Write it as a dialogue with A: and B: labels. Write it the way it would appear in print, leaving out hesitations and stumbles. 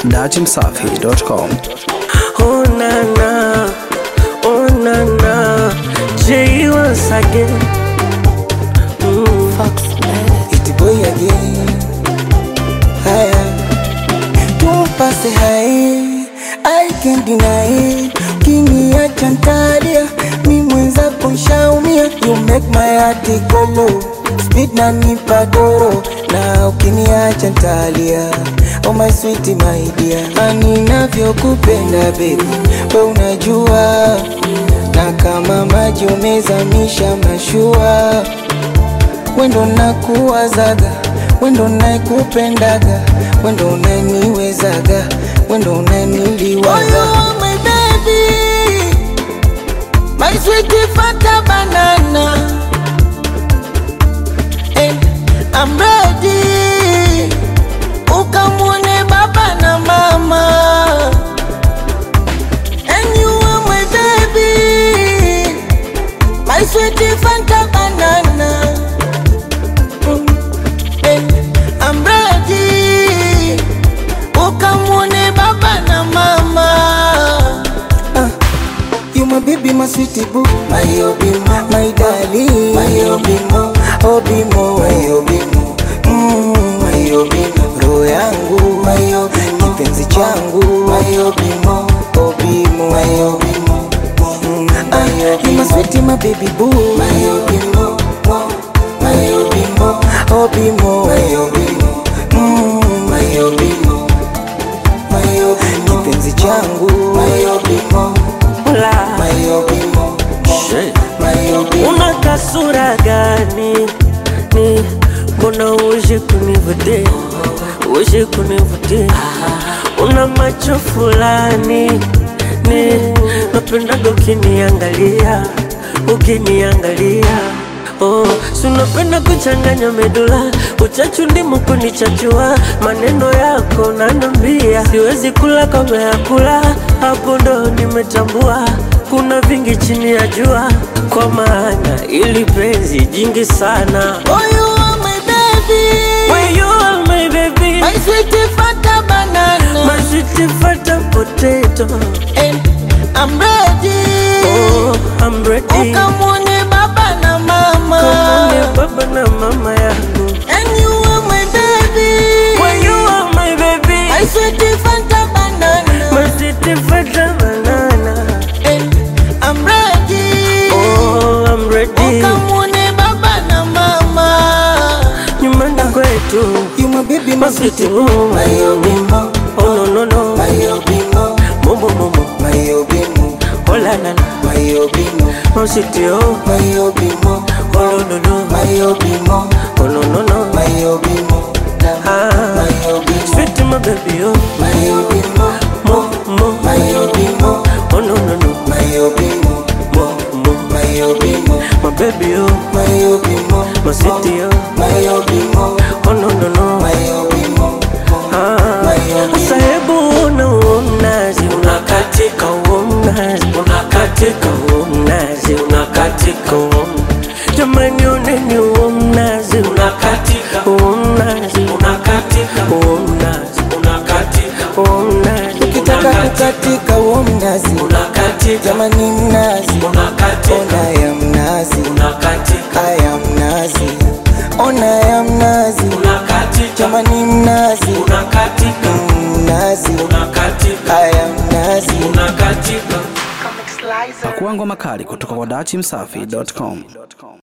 A: dachimsafi.com.
B: Oh na na, Jay once again.
C: Fox, it's boy again. Higher, don't pass it high. I can't deny it. Ukiniacha ntalia, mi mwenzako nshaumia. You make my heart go low, speed na nipa doro. Na ukiniacha ntalia, oh my sweet my dear. Ani navyokupenda baby, we unajua. Na kama maji umezamisha mashua, wendo nakuwazaga, wendo naikupendaga, wendo unaniwezaga, wendo unaniliwaza. Oh, you are my baby, my sweet fanta banana, and I'm ready. Ukamwone baba na mama, and you are my baby, my sweet fanta banana. I'm ready. Ukamwone baba na mama. You my baby, my sweetie boo, my obimo, my darling, my obimo, obimo, my obimo, my obimo, roho yangu, my obimo, kipenzi changu, my obimo, obimo, my obimo, my obimo. You my sweetie, my baby boo, my obimo, my obimo, obimo, my obimo, my obimo, my obimo, kipenzi changu, my obimo, my obimo, my obimo.
B: Una kasura gani? Ni mbona uje kunivutia, uje kunivutia. Una macho fulani, ni napendaga ukiniangalia, ukiniangalia. Oh, sunapenda kuchanganya medula, uchachu ndimu kunichachua. Maneno yako nanambia, siwezi kula kama ya kula. Hapo ndo nimetambua, kuna vingi chini ya jua. Kwa maana ili penzi jingi sana.
C: Oh, you are my baby,
B: Well, you are my baby,
C: my sweet fanta banana,
B: my sweet fanta potato,
C: and I'm ready.
B: Oh, I'm ready.
C: Ukamwone baba na mama,
B: Ukamwone baba na mama yangu,
C: and you are my baby.
B: Well, you are my baby,
C: My sweet fanta banana,
B: my sweet fanta banana,
C: and I'm ready.
B: Oh, I'm ready.
C: Ukamwone baba na mama,
B: Nyumbani kwetu,
C: you my baby, my sweet
B: boo,
C: my obimo,
B: oh no no no,
C: my obimo,
B: momo momo,
C: my obimo,
B: oh la la la,
C: my obimo,
B: my city oh,
C: my obimo,
B: oh no no no,
C: my obimo,
B: oh no no no,
C: my obimo, my obimo,
B: sweet my baby oh,
C: my obimo,
B: mo,
C: my obimo,
B: oh no no no,
C: my obimo, my obimo,
B: my baby oh,
C: my obimo,
B: my city oh,
C: my obimo,
B: oh no no no,
C: my obimo,
B: Sasa hebu unazi, unakatika unazi, unakatika unazi, unakatika unazi. Jamani uneni unazi, unakatika unazi, unakatika unazi, unakatika unazi.
C: ukitaka kukatika uo mnazi,
B: Unakatika,
C: jamani mnazi,
B: unakatika,
C: ona ya mnazi,
B: unakatika,
C: aya mnazi, ona ya mnazi,
B: unakatika,
C: jamani mnazi,
B: unakatika,
C: mnazi,
B: unakatika,
C: aya mnazi,
B: unakatika.
A: Pakuangwa makali kutoka kwa dachimsafi.com.